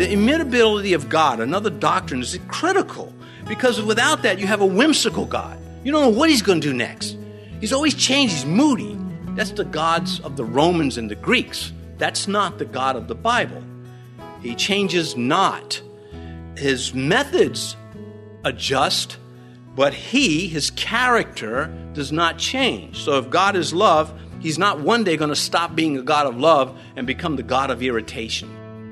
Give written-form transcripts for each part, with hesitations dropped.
The immutability of God, another doctrine, is critical because without that, you have a whimsical God. You don't know what he's going to do next. He's always changed. He's moody. That's the gods of the Romans and the Greeks. That's not the God of the Bible. He changes not. His methods adjust, but his character does not change. So if God is love, he's not one day going to stop being a God of love and become the God of irritation.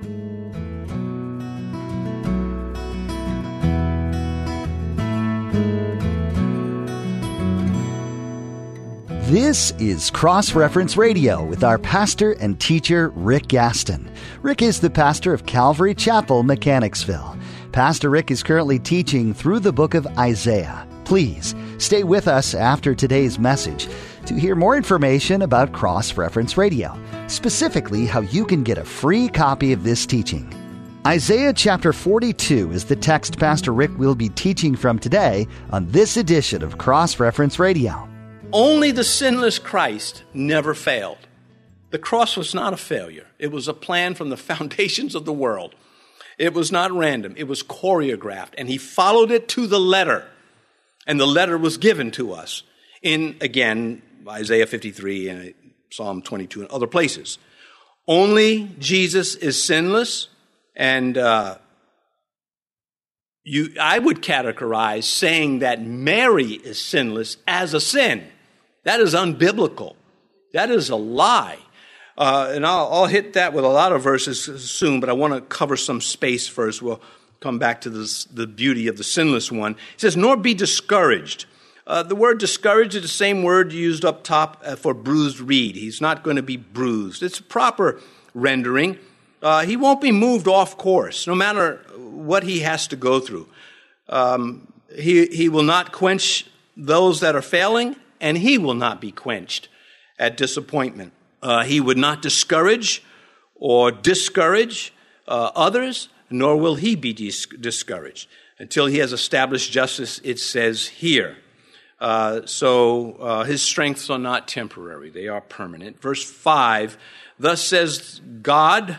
This is Cross Reference Radio with our pastor and teacher, Rick Gaston. Rick is the pastor of Calvary Chapel, Mechanicsville. Pastor Rick is currently teaching through the book of Isaiah. Please stay with us after today's message to hear more information about Cross Reference Radio, specifically how you can get a free copy of this teaching. Isaiah chapter 42 is the text Pastor Rick will be teaching from today on this edition of Cross Reference Radio. Only the sinless Christ never failed. The cross was not a failure. It was a plan from the foundations of the world. It was not random. It was choreographed, and he followed it to the letter. And the letter was given to us in, again, Isaiah 53 and Psalm 22 and other places. Only Jesus is sinless, and I would categorize saying that Mary is sinless as a sin. That is unbiblical. That is a lie. And I'll hit that with a lot of verses soon, but I want to cover some space first. We'll come back to the beauty of the sinless one. It says, nor be discouraged. The word discouraged is the same word used up top for bruised reed. He's not going to be bruised. It's a proper rendering. He won't be moved off course, no matter what he has to go through. He will not quench those that are failing, and he will not be quenched at disappointment. He would not discourage or discourage others, nor will he be discouraged until he has established justice, it says here. So his strengths are not temporary. They are permanent. Verse 5, thus says God,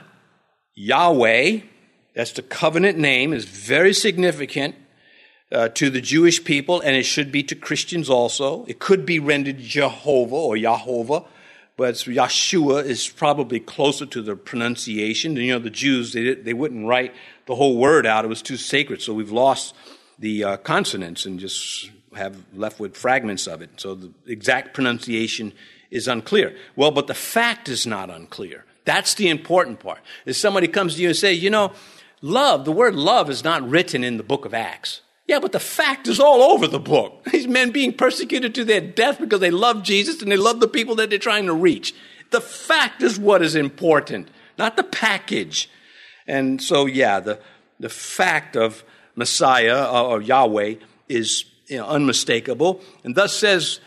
Yahweh, that's the covenant name, is very significant to the Jewish people, and it should be to Christians also. It could be rendered Jehovah or Yahovah, but Yeshua is probably closer to the pronunciation. You know, the Jews, they wouldn't write the whole word out. It was too sacred, so we've lost the consonants and just have left with fragments of it. So the exact pronunciation is unclear. Well, but the fact is not unclear. That's the important part. If somebody comes to you and say, you know, love, the word love is not written in the book of Acts. Yeah, but the fact is all over the book. These men being persecuted to their death because they love Jesus and they love the people that they're trying to reach. The fact is what is important, not the package. And so, yeah, the fact of Messiah or Yahweh is unmistakable. And thus says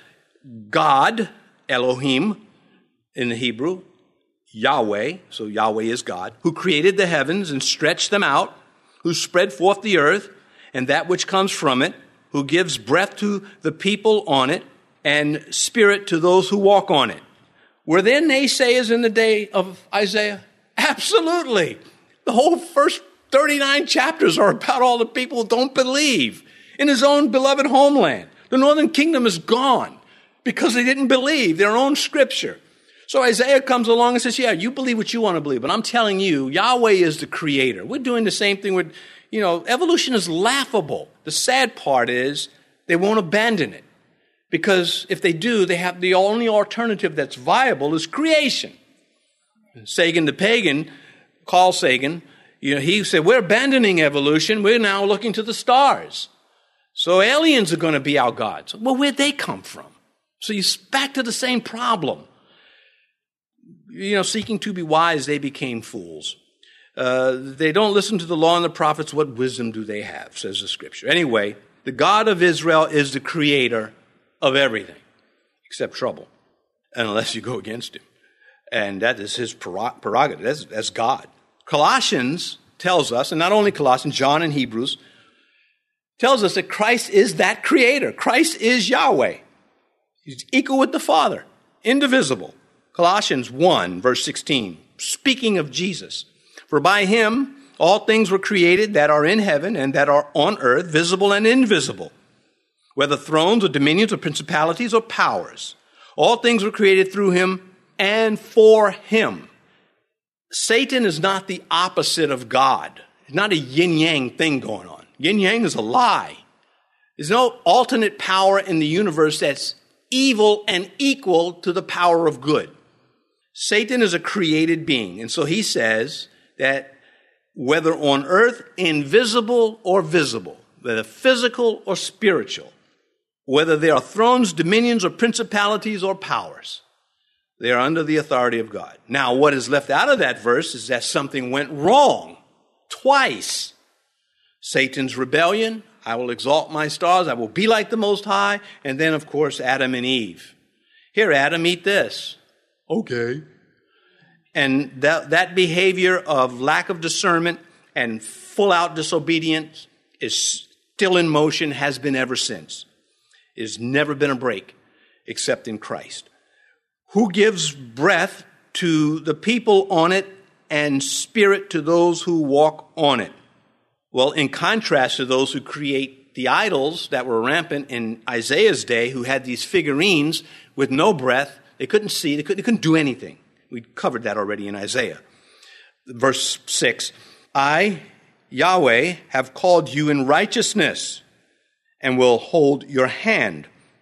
God, Elohim in the Hebrew, Yahweh, so Yahweh is God, who created the heavens and stretched them out, who spread forth the earth, and that which comes from it, who gives breath to the people on it, and spirit to those who walk on it. Were there naysayers in the day of Isaiah? Absolutely. The whole first 39 chapters are about all the people who don't believe in his own beloved homeland. The northern kingdom is gone because they didn't believe their own scripture. So Isaiah comes along and says, yeah, you believe what you want to believe, but I'm telling you, Yahweh is the creator. We're doing the same thing with evolution is laughable. The sad part is they won't abandon it because if they do, they have the only alternative that's viable is creation. Sagan the pagan, Carl Sagan, he said, we're abandoning evolution. We're now looking to the stars. So aliens are going to be our gods. Well, where'd they come from? So you're back to the same problem. Seeking to be wise, they became fools. They don't listen to the law and the prophets. What wisdom do they have, says the scripture. Anyway, the God of Israel is the creator of everything except trouble, unless you go against him. And that is his prerogative. That's God. Colossians tells us, and not only Colossians, John and Hebrews, tells us that Christ is that creator. Christ is Yahweh. He's equal with the Father, indivisible. Colossians 1, verse 16, speaking of Jesus. For by him all things were created that are in heaven and that are on earth, visible and invisible, whether thrones or dominions or principalities or powers. All things were created through him and for him. Satan is not the opposite of God. It's not a yin-yang thing going on. Yin-yang is a lie. There's no alternate power in the universe that's evil and equal to the power of good. Satan is a created being. And so he says that whether on earth, invisible or visible, whether physical or spiritual, whether there are thrones, dominions, or principalities or powers, they are under the authority of God. Now, what is left out of that verse is that something went wrong twice. Satan's rebellion, I will exalt my stars, I will be like the Most High, and then, of course, Adam and Eve. Here, Adam, eat this. Okay. And that behavior of lack of discernment and full-out disobedience is still in motion, has been ever since. There's never been a break except in Christ. Who gives breath to the people on it and spirit to those who walk on it? Well, in contrast to those who create the idols that were rampant in Isaiah's day, who had these figurines with no breath, they couldn't see, they couldn't do anything. We covered that already in Isaiah. Verse 6, I, Yahweh, have called you in righteousness and will hold your hand.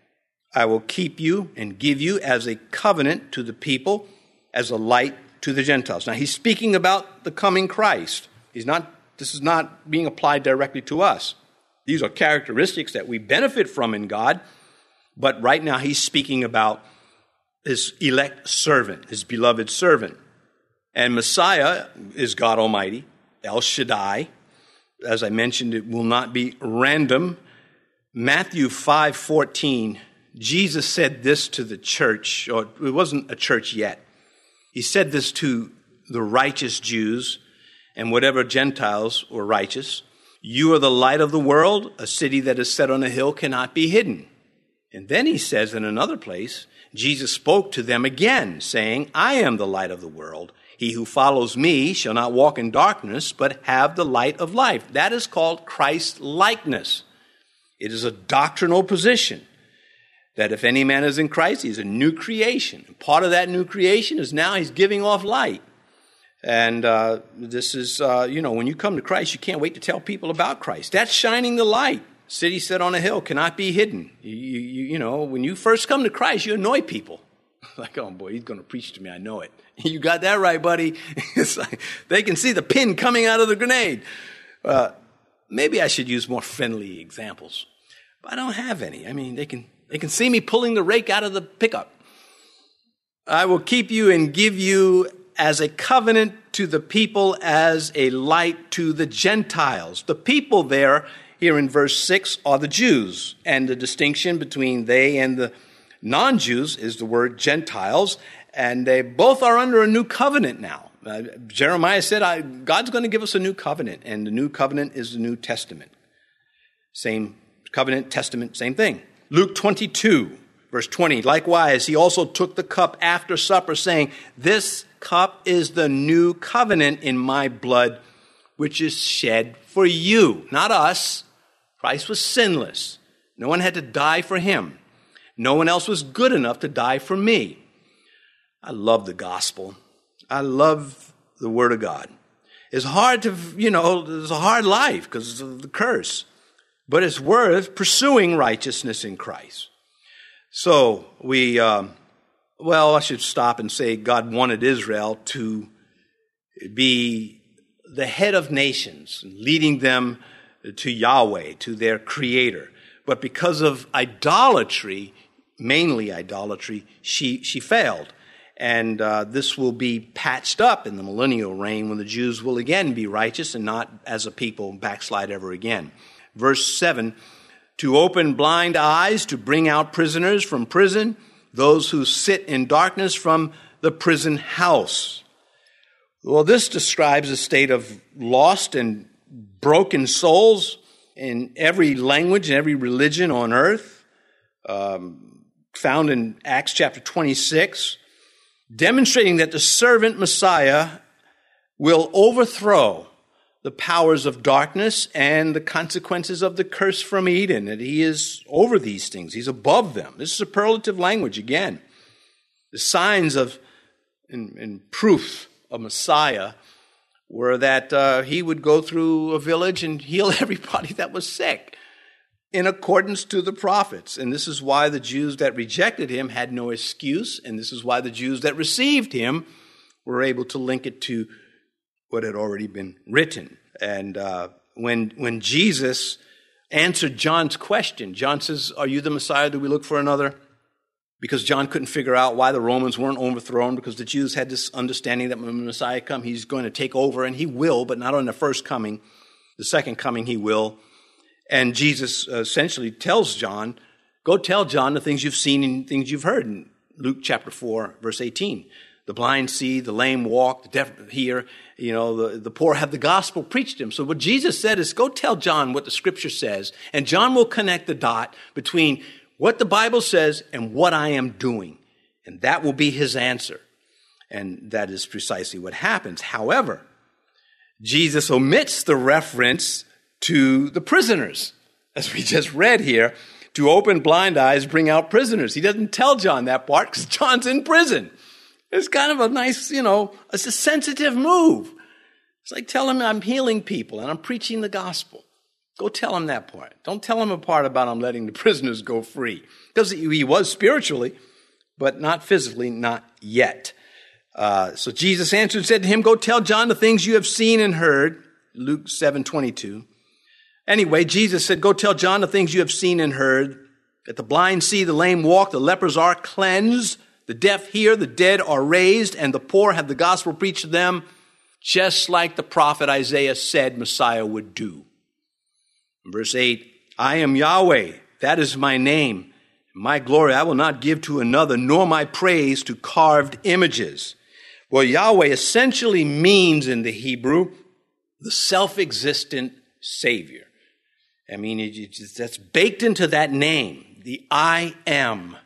I will keep you and give you as a covenant to the people, as a light to the Gentiles. Now, he's speaking about the coming Christ. This is not being applied directly to us. These are characteristics that we benefit from in God, but right now he's speaking about his elect servant, his beloved servant. And Messiah is God Almighty, El Shaddai. As I mentioned, it will not be random. Matthew 5:14, Jesus said this to the church, or it wasn't a church yet. He said this to the righteous Jews and whatever Gentiles were righteous. You are the light of the world. A city that is set on a hill cannot be hidden. And then he says in another place, Jesus spoke to them again, saying, I am the light of the world. He who follows me shall not walk in darkness, but have the light of life. That is called Christ-likeness. It is a doctrinal position that if any man is in Christ, he is a new creation. And part of that new creation is now he's giving off light. And this is, when you come to Christ, you can't wait to tell people about Christ. That's shining the light. City set on a hill cannot be hidden. When you first come to Christ, you annoy people. Like, oh boy, he's going to preach to me. I know it. You got that right, buddy. It's like they can see the pin coming out of the grenade. Maybe I should use more friendly examples, but I don't have any. I mean, they can see me pulling the rake out of the pickup. I will keep you and give you as a covenant to the people, as a light to the Gentiles. The people there, here in verse 6, are the Jews. And the distinction between they and the non-Jews is the word Gentiles. And they both are under a new covenant now. Jeremiah said, God's going to give us a new covenant. And the new covenant is the New Testament. Same covenant, testament, same thing. Luke 22, verse 20. Likewise, he also took the cup after supper, saying, this cup is the new covenant in my blood, which is shed for you. Not us. Christ was sinless. No one had to die for him. No one else was good enough to die for me. I love the gospel. I love the word of God. It's hard to, it's a hard life because of the curse. But it's worth pursuing righteousness in Christ. So I should stop and say God wanted Israel to be the head of nations, leading them to Yahweh, to their Creator. But because of idolatry, mainly idolatry, she failed. And this will be patched up in the millennial reign when the Jews will again be righteous and not as a people backslide ever again. Verse 7, to open blind eyes, to bring out prisoners from prison, those who sit in darkness from the prison house. Well, this describes a state of lost and broken souls in every language and every religion on earth, found in Acts chapter 26, demonstrating that the servant Messiah will overthrow the powers of darkness and the consequences of the curse from Eden, that he is over these things. He's above them. This is superlative language again. The signs of and proof of Messiah were that he would go through a village and heal everybody that was sick in accordance to the prophets. And this is why the Jews that rejected him had no excuse, and this is why the Jews that received him were able to link it to what had already been written. And when Jesus answered John's question, John says, "Are you the Messiah? Do we look for another?" Because John couldn't figure out why the Romans weren't overthrown, because the Jews had this understanding that when the Messiah comes, he's going to take over, and he will, but not on the first coming. The second coming, he will. And Jesus essentially tells John, go tell John the things you've seen and things you've heard. In Luke chapter 4, verse 18. The blind see, the lame walk, the deaf hear, the poor have the gospel preached to them. So what Jesus said is, go tell John what the scripture says, and John will connect the dot between what the Bible says and what I am doing. And that will be his answer. And that is precisely what happens. However, Jesus omits the reference to the prisoners, as we just read here. To open blind eyes, bring out prisoners. He doesn't tell John that part because John's in prison. It's kind of a nice, it's a sensitive move. It's like, tell him I'm healing people and I'm preaching the gospel. Go tell him that part. Don't tell him a part about I'm letting the prisoners go free. Because he was spiritually, but not physically, not yet. So Jesus answered and said to him, go tell John the things you have seen and heard. Luke 7:22. Anyway, Jesus said, go tell John the things you have seen and heard. That the blind see, the lame walk, the lepers are cleansed, the deaf hear, the dead are raised, and the poor have the gospel preached to them, just like the prophet Isaiah said Messiah would do. Verse 8, I am Yahweh, that is my name. My glory I will not give to another, nor my praise to carved images. Well, Yahweh essentially means in the Hebrew, the self-existent Savior. I mean, that's baked into that name, the I am.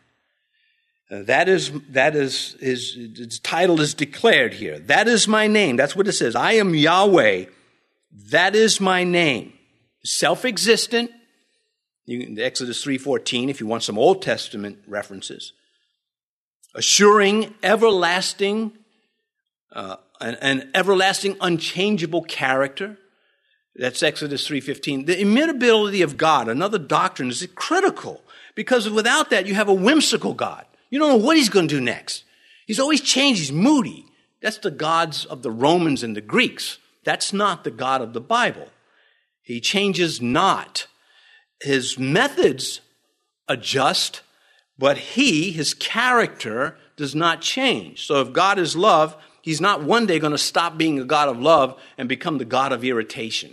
His title is declared here. That is my name. That's what it says. I am Yahweh. That is my name. Self-existent. Exodus 3:14, if you want some Old Testament references. Assuring, everlasting, an everlasting, unchangeable character. That's Exodus 3:15. The immutability of God, another doctrine, is critical. Because without that, you have a whimsical God. You don't know what he's going to do next. He's always changed. He's moody. That's the gods of the Romans and the Greeks. That's not the God of the Bible. He changes not. His methods adjust, but his character does not change. So if God is love, he's not one day going to stop being a God of love and become the God of irritation.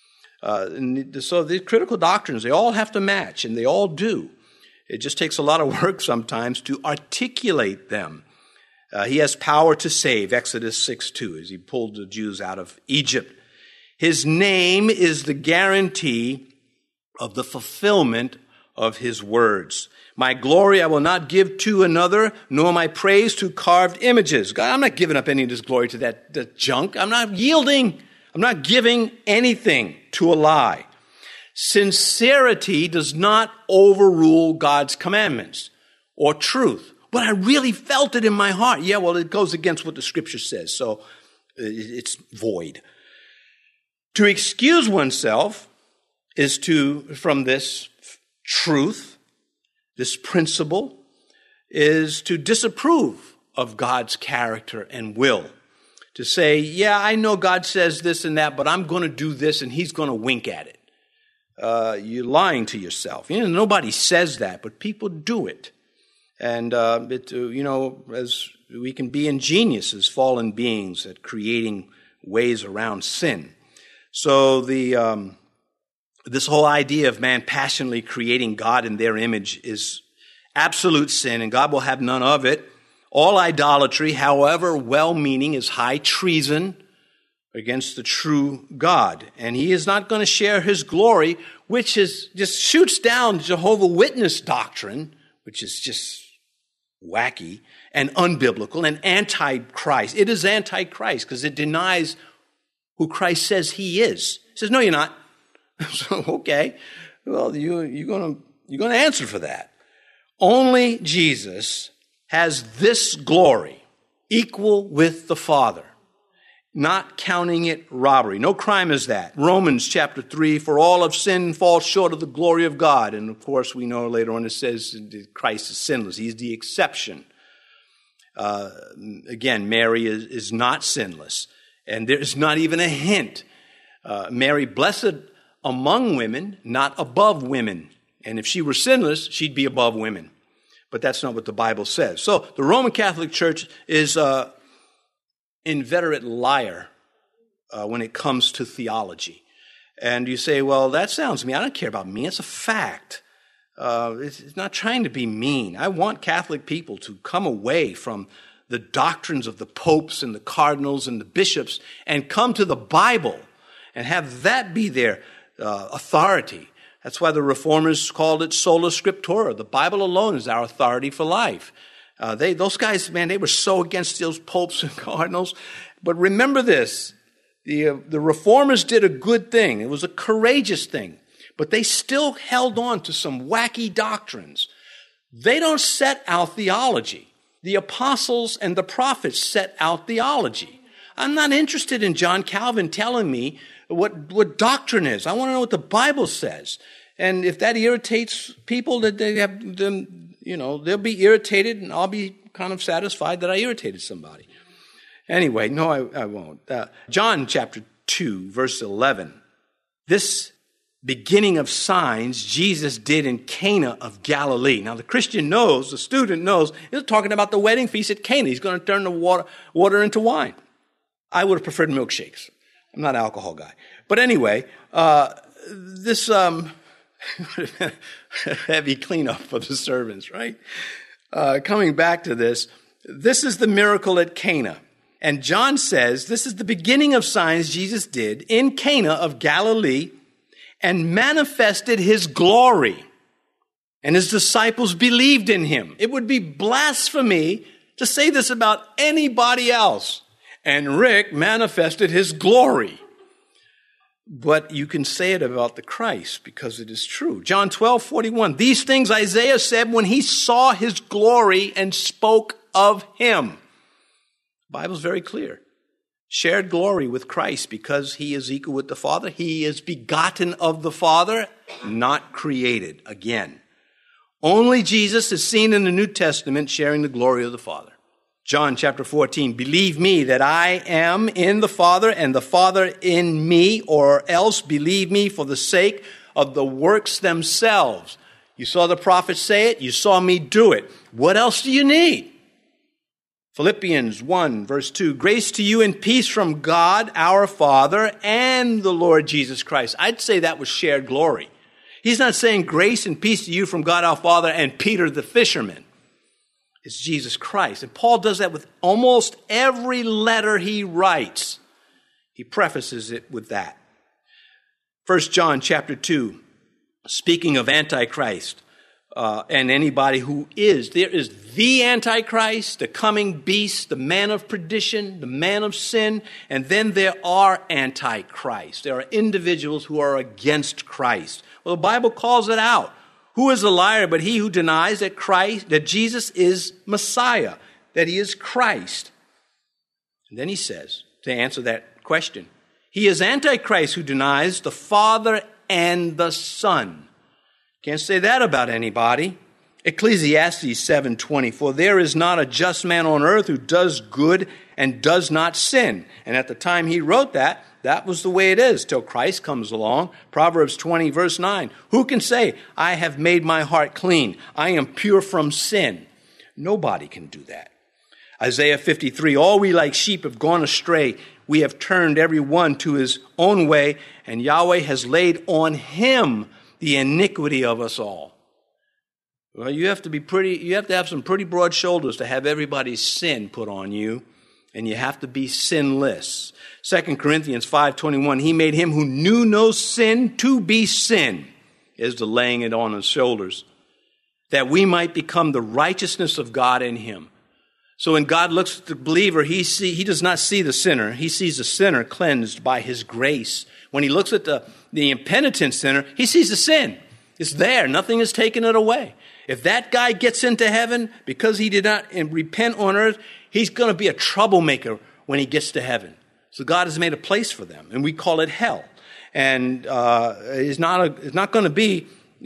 So these critical doctrines, they all have to match, and they all do. It just takes a lot of work sometimes to articulate them. He has power to save, Exodus 6:2, as he pulled the Jews out of Egypt. His name is the guarantee of the fulfillment of his words. My glory I will not give to another, nor my praise to carved images. God, I'm not giving up any of this glory to that junk. I'm not yielding. I'm not giving anything to a lie. Sincerity does not overrule God's commandments or truth. But I really felt it in my heart. Yeah, well, it goes against what the scripture says, so it's void. To excuse oneself is from this truth, this principle, is to disapprove of God's character and will. To say, yeah, I know God says this and that, but I'm going to do this and he's going to wink at it. You're lying to yourself. Nobody says that, but people do it. And, as we can be ingenious as fallen beings at creating ways around sin. So this whole idea of man passionately creating God in their image is absolute sin, and God will have none of it. All idolatry, however well-meaning, is high treason against the true God. And he is not going to share his glory, which just shoots down Jehovah's Witness doctrine, which is just wacky and unbiblical and anti-Christ. It is anti-Christ because it denies who Christ says he is. He says, no, you're not. So, okay, well, you're going to answer for that. Only Jesus has this glory, equal with the Father, not counting it robbery. No crime is that. Romans chapter 3, for all have sinned and fall short of the glory of God. And of course, we know later on it says Christ is sinless. He's the exception. Again, Mary is not sinless. And there's not even a hint. Mary, blessed among women, not above women. And if she were sinless, she'd be above women. But that's not what the Bible says. So the Roman Catholic Church is an inveterate liar when it comes to theology. And you say, well, that sounds mean. I don't care about me. It's a fact. It's not trying to be mean. I want Catholic people to come away from the doctrines of the popes and the cardinals and the bishops and come to the Bible and have that be their authority. That's why the Reformers called it sola scriptura. The Bible alone is our authority for life. Those guys, man, they were so against those popes and cardinals. But remember this, the Reformers did a good thing. It was a courageous thing. But they still held on to some wacky doctrines. They don't set out theology. The apostles and the prophets set out theology. I'm not interested in John Calvin telling me what doctrine is. I want to know what the Bible says. And if that irritates people, that they have them, they'll be irritated, and I'll be kind of satisfied that I irritated somebody. Anyway, no, I won't. John chapter 2, verse 11. This beginning of signs Jesus did in Cana of Galilee. Now the Christian knows, the student knows, he's talking about the wedding feast at Cana. He's going to turn the water into wine. I would have preferred milkshakes. I'm not an alcohol guy. But anyway, this heavy cleanup for the servants, right? Coming back to this is the miracle at Cana. And John says this is the beginning of signs Jesus did in Cana of Galilee and manifested his glory. And his disciples believed in him. It would be blasphemy to say this about anybody else. And Rick manifested his glory. But you can say it about the Christ because it is true. John 12:41. These things Isaiah said when he saw his glory and spoke of him. The Bible's very clear. Shared glory with Christ because he is equal with the Father. He is begotten of the Father, not created. Again, only Jesus is seen in the New Testament sharing the glory of the Father. John chapter 14, believe me that I am in the Father and the Father in me, or else believe me for the sake of the works themselves. You saw the prophet say it. You saw me do it. What else do you need? Philippians 1, verse 2, grace to you and peace from God, our Father, and the Lord Jesus Christ. I'd say that was shared glory. He's not saying grace and peace to you from God, our Father, and Peter the fisherman. It's Jesus Christ. And Paul does that with almost every letter he writes. He prefaces it with that. 1 John chapter 2, speaking of Antichrist, and anybody who is. There is the Antichrist, the coming beast, the man of perdition, the man of sin, and then there are Antichrists. There are individuals who are against Christ. Well, the Bible calls it out. Who is a liar but he who denies that Jesus is Messiah, that he is Christ? And then he says, to answer that question, he is Antichrist who denies the Father and the Son. Can't say that about anybody. Ecclesiastes 7:20, for there is not a just man on earth who does good and does not sin. And at the time he wrote that was the way it is till Christ comes along. Proverbs 20, verse 9, who can say, I have made my heart clean. I am pure from sin. Nobody can do that. Isaiah 53, all we like sheep have gone astray. We have turned every one to his own way, and Yahweh has laid on him the iniquity of us all. Well, you have to have some pretty broad shoulders to have everybody's sin put on you, and you have to be sinless. 2 Corinthians 5:21, he made him who knew no sin to be sin, is the laying it on his shoulders, that we might become the righteousness of God in him. So when God looks at the believer, he does not see the sinner. He sees the sinner cleansed by his grace. When he looks at the impenitent sinner, he sees the sin. It's there. Nothing has taken it away. If that guy gets into heaven because he did not repent on earth, he's going to be a troublemaker when he gets to heaven. So God has made a place for them, and we call it hell. And it's not going to be,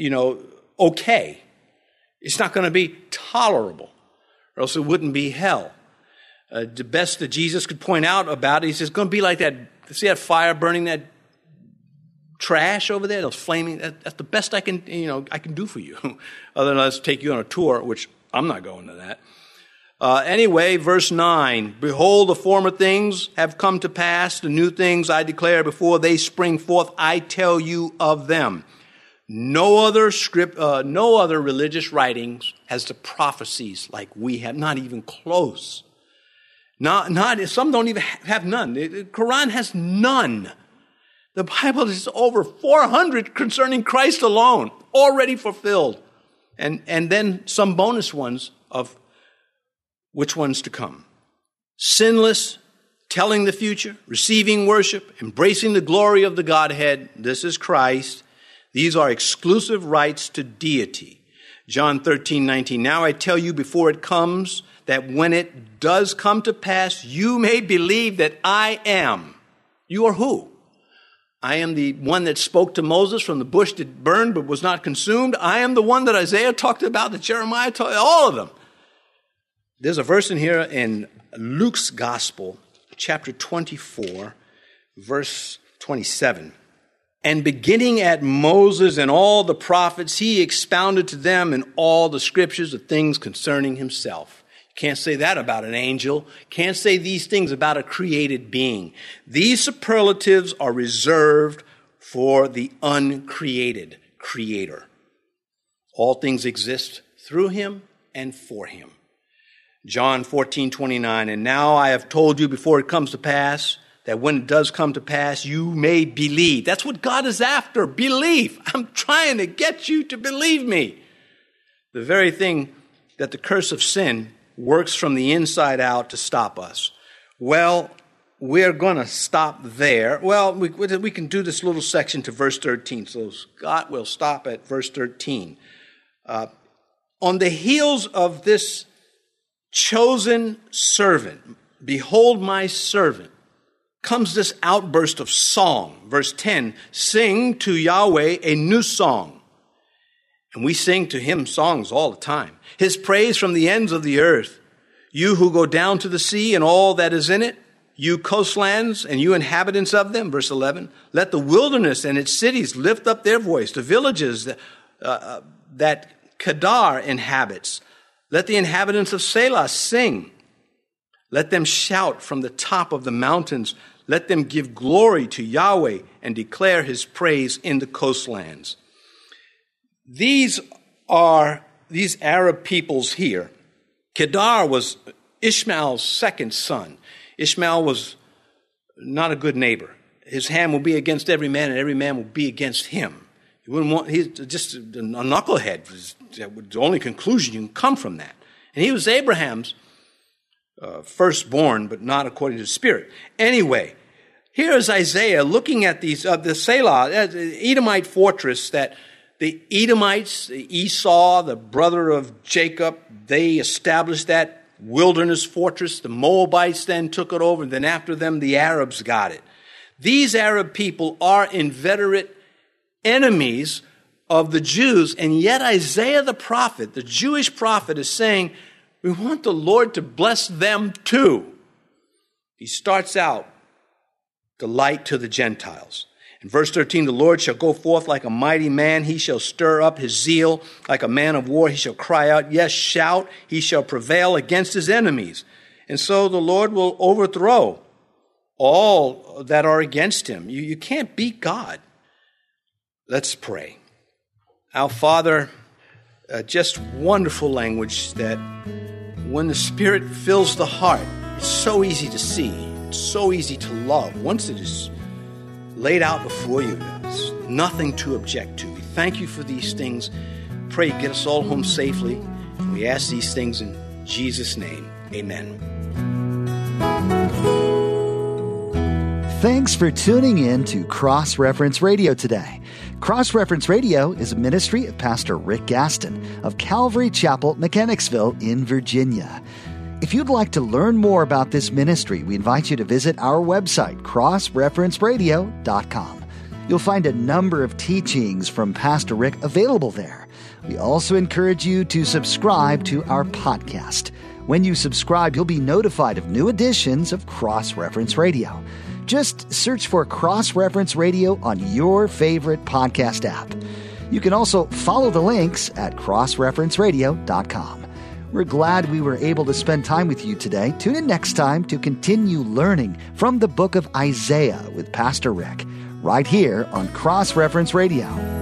okay. It's not going to be tolerable, or else it wouldn't be hell. The best that Jesus could point out about it, he says, it's going to be like that. See that fire burning that trash over there? Those flaming. That's the best I can do for you. Other than let's take you on a tour, which I'm not going to that. Anyway, verse 9, behold, the former things have come to pass. The new things I declare before they spring forth. I tell you of them. No other religious writings has the prophecies like we have, not even close. Some don't even have none. The Quran has none. The Bible is over 400 concerning Christ alone, already fulfilled. And then some bonus ones of which ones to come. Sinless, telling the future, receiving worship, embracing the glory of the Godhead. This is Christ. These are exclusive rights to deity. John 13:19. Now I tell you before it comes, that when it does come to pass, you may believe that I am. You are who? I am the one that spoke to Moses from the bush that burned but was not consumed. I am the one that Isaiah talked about, that Jeremiah talked, all of them. There's a verse in here in Luke's Gospel, chapter 24, verse 27. And beginning at Moses and all the prophets, he expounded to them in all the scriptures the things concerning himself. You can't say that about an angel. Can't say these things about a created being. These superlatives are reserved for the uncreated creator. All things exist through him and for him. John 14:29, and now I have told you before it comes to pass, that when it does come to pass, you may believe. That's what God is after, belief. I'm trying to get you to believe me. The very thing that the curse of sin works from the inside out to stop us. Well, we're going to stop there. Well, we can do this little section to verse 13. So God will stop at verse 13. On the heels of this chosen servant, behold my servant, comes this outburst of song. Verse 10, sing to Yahweh a new song. And we sing to him songs all the time. His praise from the ends of the earth. You who go down to the sea and all that is in it, you coastlands and you inhabitants of them. Verse 11, let the wilderness and its cities lift up their voice. The villages that Kedar inhabits. Let the inhabitants of Selah sing. Let them shout from the top of the mountains. Let them give glory to Yahweh and declare his praise in the coastlands. These Arab peoples here. Kedar was Ishmael's second son. Ishmael was not a good neighbor. His hand will be against every man, and every man will be against him. He's just a knucklehead. The only conclusion you can come from that. And he was Abraham's firstborn, but not according to the Spirit. Anyway, here is Isaiah looking at the Selah, the Edomite fortress that the Edomites, Esau, the brother of Jacob, they established that wilderness fortress. The Moabites then took it over, and then after them, the Arabs got it. These Arab people are inveterate enemies of the Jews, and yet Isaiah the prophet, the Jewish prophet, is saying, we want the Lord to bless them too. He starts out, the light to the Gentiles. In verse 13, the Lord shall go forth like a mighty man. He shall stir up his zeal like a man of war. He shall cry out, yes, shout. He shall prevail against his enemies. And so the Lord will overthrow all that are against him. You can't beat God. Let's pray. Our Father, just wonderful language that when the Spirit fills the heart, it's so easy to see. It's so easy to love. Once it is laid out before you, there's nothing to object to. We thank you for these things. Pray, get us all home safely. We ask these things in Jesus' name. Amen. Thanks for tuning in to Cross Reference Radio today. Cross Reference Radio is a ministry of Pastor Rick Gaston of Calvary Chapel, Mechanicsville in Virginia. If you'd like to learn more about this ministry, we invite you to visit our website, crossreferenceradio.com. You'll find a number of teachings from Pastor Rick available there. We also encourage you to subscribe to our podcast. When you subscribe, you'll be notified of new editions of Cross Reference Radio. Just search for Cross Reference Radio on your favorite podcast app. You can also follow the links at crossreferenceradio.com. We're glad we were able to spend time with you today. Tune in next time to continue learning from the book of Isaiah with Pastor Rick, right here on Cross Reference Radio.